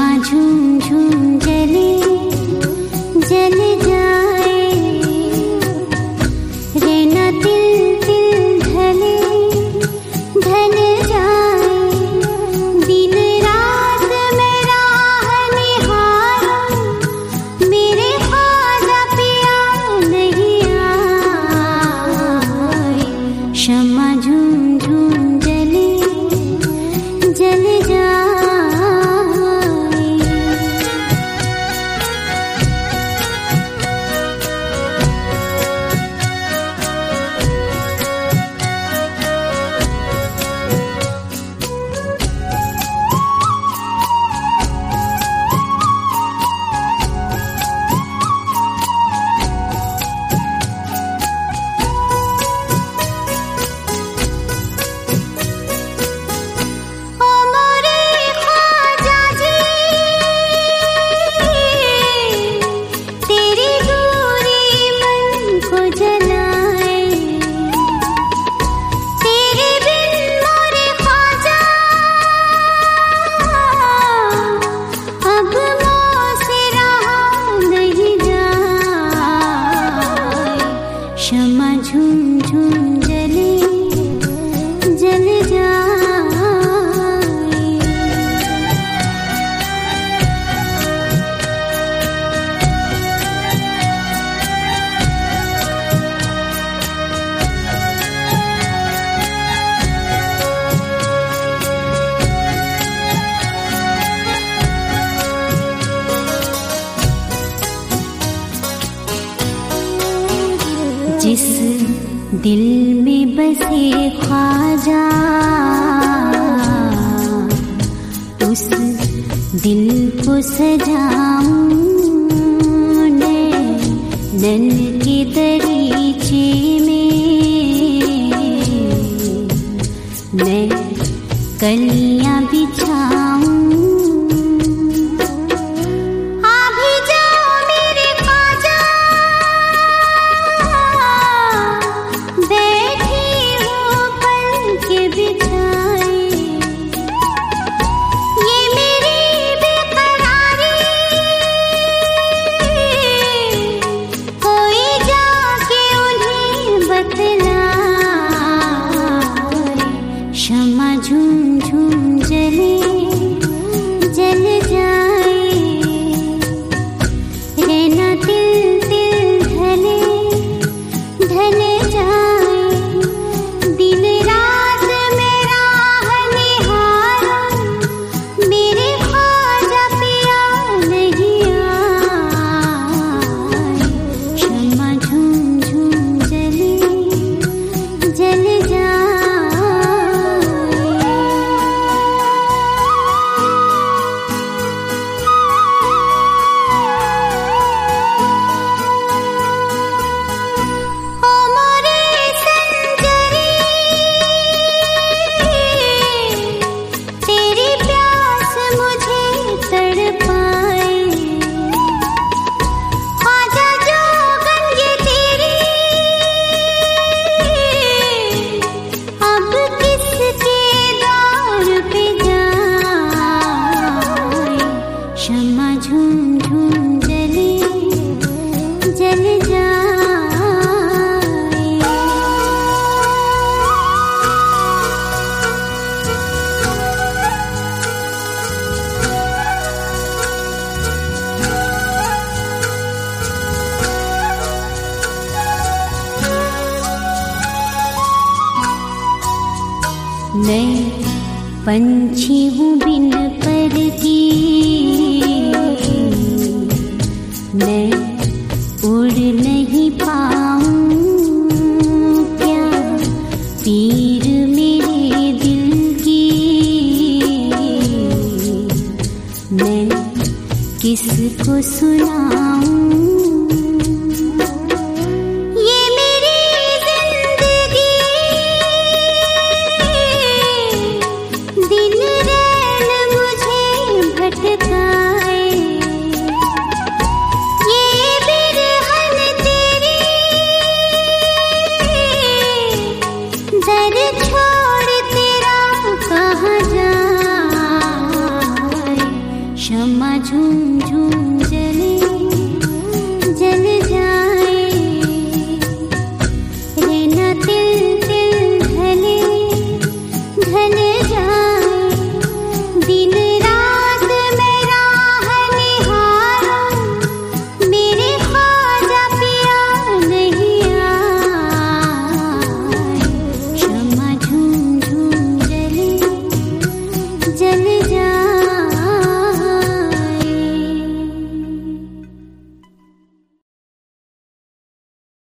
झूम झूम जले जल जाए, रहना तिल तिल ढले ढल जाए, दिन रात मैं राह निहारूं, मेरे ख्वाजा पिया नहीं आए, शम्मा झूम झूम जले जल जाए। शम्मा झूम झूम जले जल जाए। जिस दिल में बसे ख्वाजा, उस दिल को सजाऊं नैन के दरीचे में, मैं कलियां बिछाऊं। शम्मा झूम झूम जले जल जाए, रहना तिल तिल ढले ढल जाए, दिन रात मैं राह निहारूं, मेरे ख्वाजा पिया नहीं आए, शम्मा झूम झूम जले जल जाए। शम्मा झूम झूम जले जल जाए। मैं पंछी हूँ बिन पर की, मैं उड़ नहीं पाऊं, क्या पीर मेरे दिल की, मैं किसको सुनाऊं। शम्मा झूम झूम जले।